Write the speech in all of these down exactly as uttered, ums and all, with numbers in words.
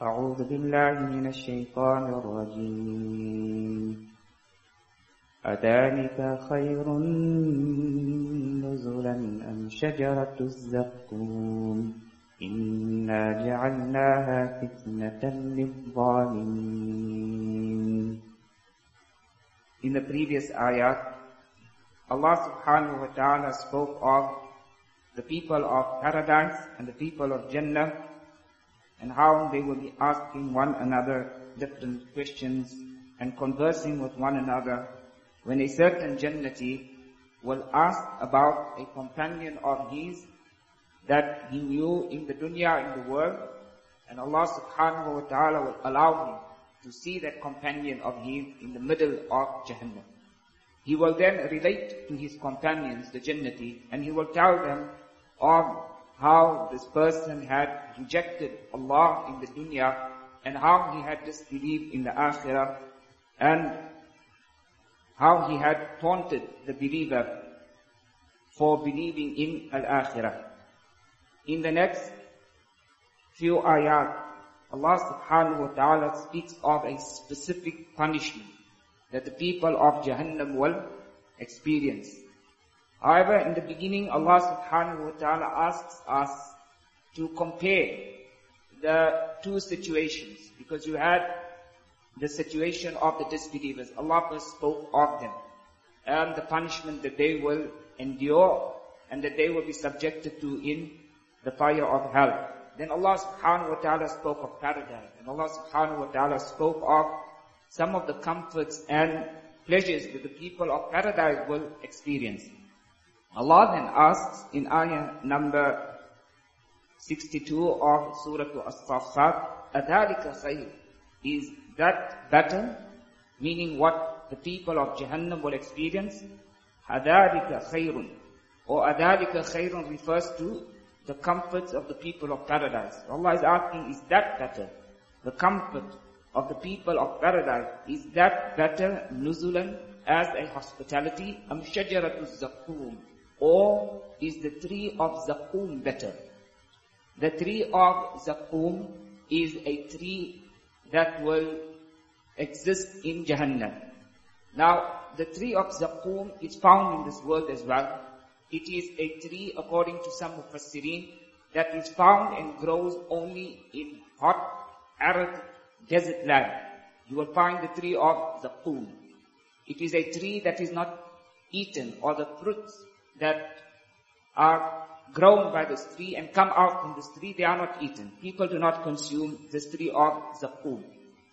أعوذ بالله من الشيطان الرجيم أذلك خير نزلا أم شجرة الزقوم إنا جعلناها فتنة للظالمين. In the previous ayat, Allah subhanahu wa ta'ala spoke of the people of paradise and the people of Jannah, and how they will be asking one another different questions and conversing with one another, when a certain Jannati will ask about a companion of his that he knew in the dunya, in the world, and Allah subhanahu wa ta'ala will allow him to see that companion of his in the middle of Jahannam. He will then relate to his companions, the Jannati, and he will tell them of how this person had rejected Allah in the dunya, and how he had disbelieved in the akhirah, and how he had taunted the believer for believing in al-akhirah. In the next few ayat, Allah subhanahu wa ta'ala speaks of a specific punishment that the people of Jahannam will experience. However, in the beginning, Allah subhanahu wa ta'ala asks us to compare the two situations, because you had the situation of the disbelievers. Allah first spoke of them and the punishment that they will endure and that they will be subjected to in the fire of hell. Then Allah subhanahu wa ta'ala spoke of paradise, and Allah subhanahu wa ta'ala spoke of some of the comforts and pleasures that the people of paradise will experience. Allah then asks in ayah number sixty-two of Surah As-Saffat, أَذَلِكَ خَيْرٌ, is that better? Meaning what the people of Jahannam will experience. أَذَلِكَ خَيْرٌ, or أَذَلِكَ خَيْرٌ refers to the comforts of the people of paradise. Allah is asking, is that better? The comfort of the people of paradise, is that better? Nuzulan, as a hospitality. Am shajaratu zaqqum, or is the tree of zaqqum better? The tree of zaqqum is a tree that will exist in Jahannam. Now, the tree of zaqqum is found in this world as well. It is a tree, according to some Mufassirin, that is found and grows only in hot, arid, desert land. You will find the tree of zaqqum. It is a tree that is not eaten, or the fruits that are grown by this tree and come out from this tree, they are not eaten. People do not consume this tree of zaqqum.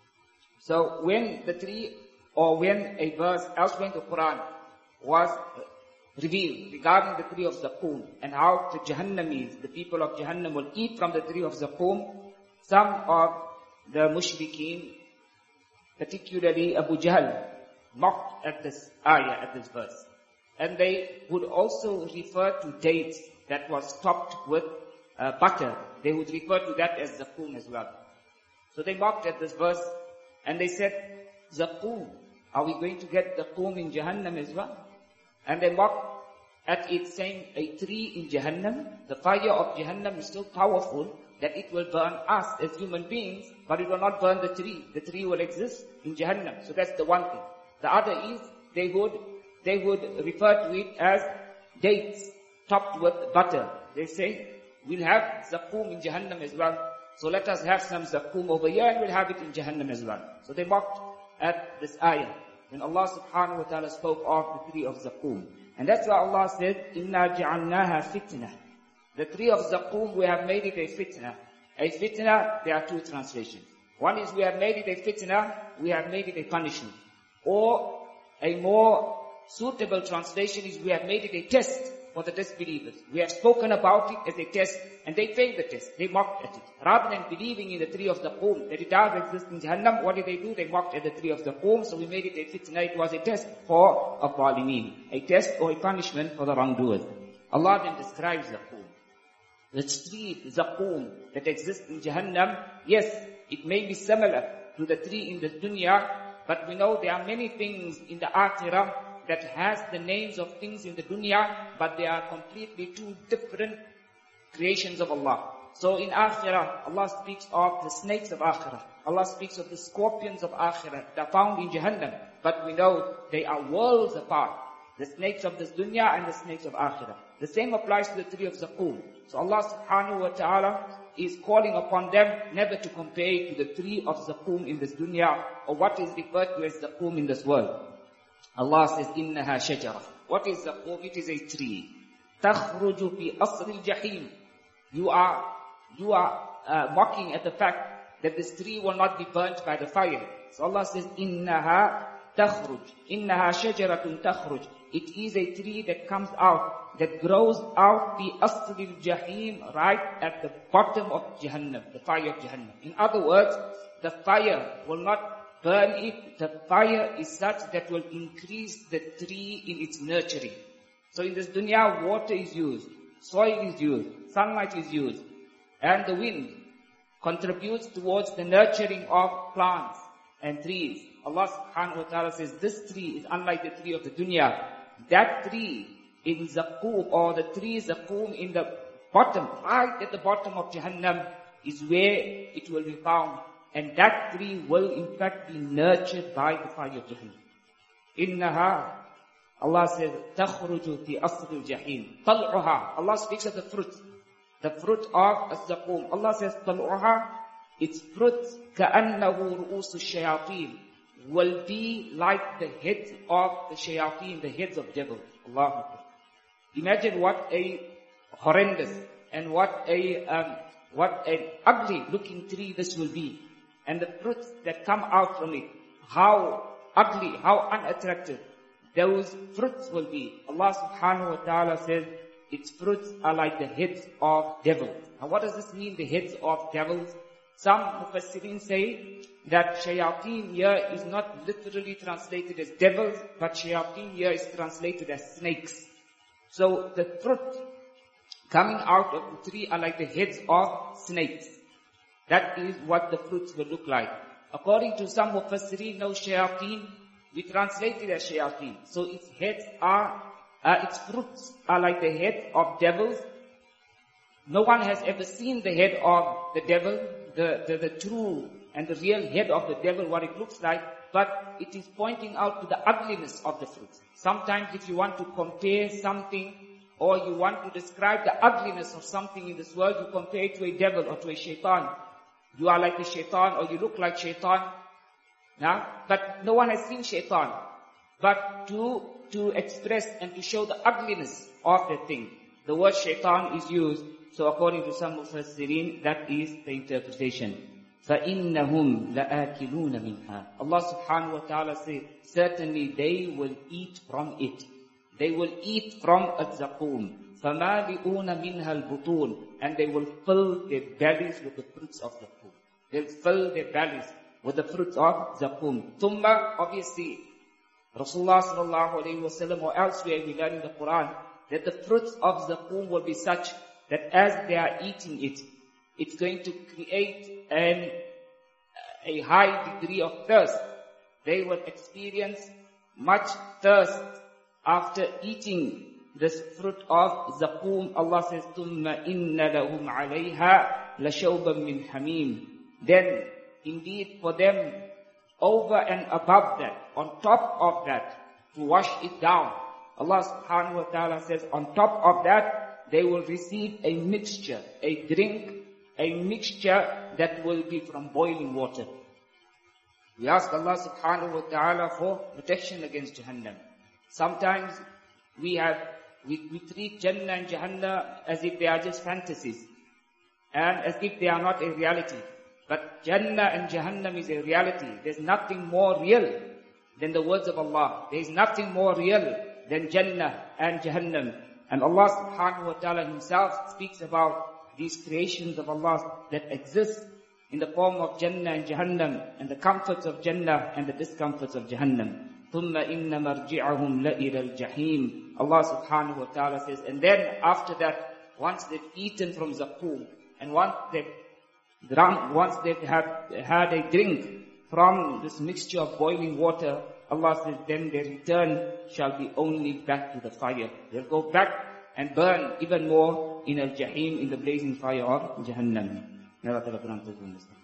So when the tree, or when a verse elsewhere in the Quran was revealed regarding the tree of zaqqum, and how the Jahannamis, the people of Jahannam, will eat from the tree of zaqqum, some of the mushrikeen, particularly Abu Jahl, mocked at this ayah, at this verse. And they would also refer to dates that was topped with uh, butter. They would refer to that as zaqqum as well. So they mocked at this verse, and they said, zaqqum, are we going to get zaqqum in Jahannam as well? And they mocked at it, saying, a tree in Jahannam, the fire of Jahannam is so powerful that it will burn us as human beings, but it will not burn the tree. The tree will exist in Jahannam. So that's the one thing. The other is, they would, they would refer to it as dates topped with butter. They say, we'll have zaqqum in Jahannam as well. So let us have some zaqqum over here, and we'll have it in Jahannam as well. So they mocked at this ayah when Allah subhanahu wa ta'ala spoke of the tree of zaqqum. And that's why Allah said, إِنَّا جَعَلْنَاهَا فِتْنَةً. The tree of zaqqum, we have made it a fitna. A fitna, there are two translations. One is we have made it a fitna, we have made it a punishment. Or a more suitable translation is we have made it a test for the disbelievers. We have spoken about it as a test, and they failed the test. They mocked at it. Rather than believing in the tree of zaqqum, that it does exist in Jahannam, what did they do? They mocked at the tree of zaqqum, so we made it a fitna. It was a test for a zalimin, a test or a punishment for the wrongdoers. Allah then describes zaqqum. The tree, zaqqum, that exists in Jahannam, yes, it may be similar to the tree in the dunya, but we know there are many things in the akhirah that has the names of things in the dunya, but they are completely two different creations of Allah. So in Akhirah, Allah speaks of the snakes of Akhirah. Allah speaks of the scorpions of Akhirah that are found in Jahannam. But we know they are worlds apart. The snakes of this dunya and the snakes of Akhirah. The same applies to the tree of Zaqum. So Allah subhanahu wa ta'ala is calling upon them never to compare it to the tree of Zaqum in this dunya, or what is referred to as Zaqum in this world. Allah says, إِنَّهَا شَجَرَةٌ. What is Zaqum? It is a tree. تَخْرُجُ فِي أَصْلِ الْجَحِيمِ. You are, you are uh, mocking at the fact that this tree will not be burnt by the fire. So Allah says, إِنَّهَا تَخْرُجُ. إِنَّهَا شَجَرَةٌ تَخْرُجُ. It is a tree that comes out, that grows out the asli al-jahim, right at the bottom of Jahannam, the fire of Jahannam. In other words, the fire will not burn it. The fire is such that will increase the tree in its nurturing. So in this dunya, water is used, soil is used, sunlight is used, and the wind contributes towards the nurturing of plants and trees. Allah subhanahu wa ta'ala says, this tree is unlike the tree of the dunya. That tree in Zaqum, or the tree Zaqum in the bottom, right at the bottom of Jahannam, is where it will be found. And that tree will in fact be nurtured by the fire of Jahannam. Innaha, Allah says, تَخْرُجُ فِي أَصْلِ الْجَحِيمِ طَلْعُهَا. Allah speaks of the fruit. The fruit of Zaqum. Allah says, طَلْعُهَا, its fruit, كَأَنَّهُ رُؤُوسُ الشَّيَاطِينِ, will be like the heads of the shayateen, the heads of devils. Allahu Akbar. Imagine what a horrendous and what a um, what an ugly looking tree this will be. And the fruits that come out from it, how ugly, how unattractive those fruits will be. Allah subhanahu wa ta'ala says, its fruits are like the heads of devils. Now what does this mean, the heads of devils? Some Mufassirin say that shayateen here is not literally translated as devils, but shayateen here is translated as snakes. So the fruit coming out of the tree are like the heads of snakes. That is what the fruits will look like. According to some Mufassirin, no shayateen, we translate it as shayateen. So its heads are, uh, its fruits are like the head of devils. No one has ever seen the head of the devil, the, the, the true and the real head of the devil, what it looks like, but it is pointing out to the ugliness of the fruit. Sometimes if you want to compare something, or you want to describe the ugliness of something in this world, you compare it to a devil or to a shaitan. You are like a shaitan, or you look like shaitan. Now, but no one has seen shaitan. But to, to express and to show the ugliness of the thing, the word shaitan is used. So according to some Mufassirin, that is the interpretation. فَإِنَّهُمْ لَآكِلُونَ مِنْهَا. Allah subhanahu wa ta'ala says, certainly they will eat from it. They will eat from al-Zaqum. فَمَالِئُونَ مِنْهَا الْبُطُونَ. And they will fill their bellies with the fruits of Zaqum. They'll fill their bellies with the fruits of Zaqum. Thumma, obviously, Rasulullah sallallahu alayhi wa sallam, or elsewhere we learn in the Quran, that the fruits of Zaqum will be such that as they are eating it, it's going to create an, a high degree of thirst. They will experience much thirst after eating this fruit of Zaqum. Allah says, ثُمَّ إِنَّ لَهُمْ عَلَيْهَا لَشَوْبًا مِّنْ حَمِيمٍ. Then, indeed, for them, over and above that, on top of that, to wash it down, Allah subhanahu wa ta'ala says, on top of that, they will receive a mixture, a drink, a mixture that will be from boiling water. We ask Allah subhanahu wa ta'ala for protection against Jahannam. Sometimes we have, we, we treat Jannah and Jahannam as if they are just fantasies, and as if they are not a reality. But Jannah and Jahannam is a reality. There's nothing more real than the words of Allah. There is nothing more real than Jannah and Jahannam. And Allah subhanahu wa ta'ala himself speaks about these creations of Allah that exist in the form of Jannah and Jahannam, and the comforts of Jannah and the discomforts of Jahannam. ثُمَّ إِنَّ مَرْجِعَهُمْ لَإِلَى الْجَحِيمِ. Allah subhanahu wa ta'ala says, and then after that, once they've eaten from Zaqum, and once they've drunk, once they've had, had a drink from this mixture of boiling water, Allah says, then their return shall be only back to the fire. They'll go back and burn even more in al-Jahim, in the blazing fire of Jahannam. May Allah Ta'ala grant us understanding.